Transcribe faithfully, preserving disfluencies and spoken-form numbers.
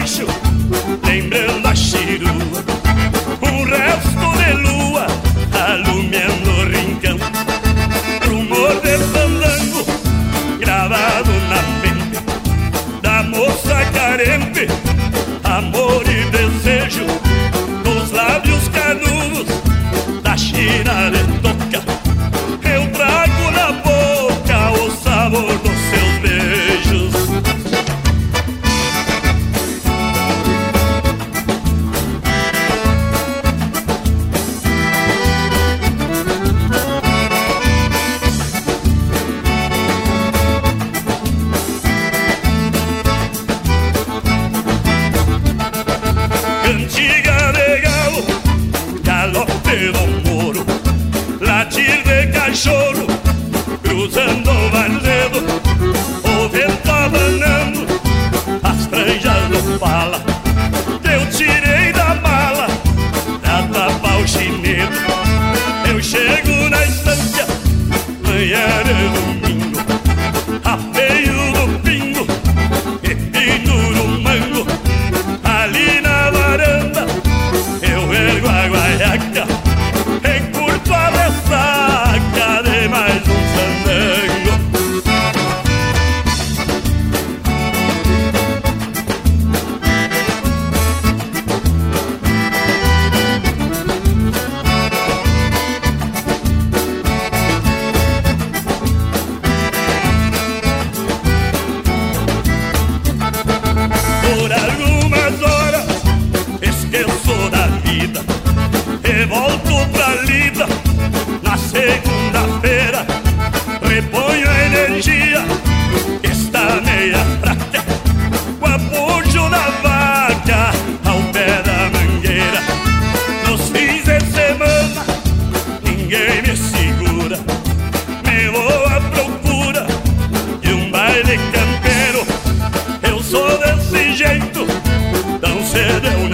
rancho, lembrando a chirua. Um resto de lua alumiando o rincão. Rumor de fandango gravado na mente da moça carente. Amor e desejo nos lábios canudos da China de toca. Eu trago na boca o sabor dos seus beijos. Cantiga de galo, galope do moro, latir de cachorro, cruzando o varzedo, o vento abanando as franjas do pala. Eu tirei da mala pra tapar o chinedo. Eu chego na estância, manhã de domingo, apeio do pingo e penduro um mango. Ali na varanda eu ergo a guaiaca e curto a ressaca de mais um fandango. Por algumas horas esqueço da vida e volto pra lida. Na segunda-feira reponho a energia que está meia fraca, com apoio na vaca ao pé da mangueira. Nos fins de semana ninguém me segura, me vou à procura de um baile campeiro. Eu sou desse jeito, tão cedo eu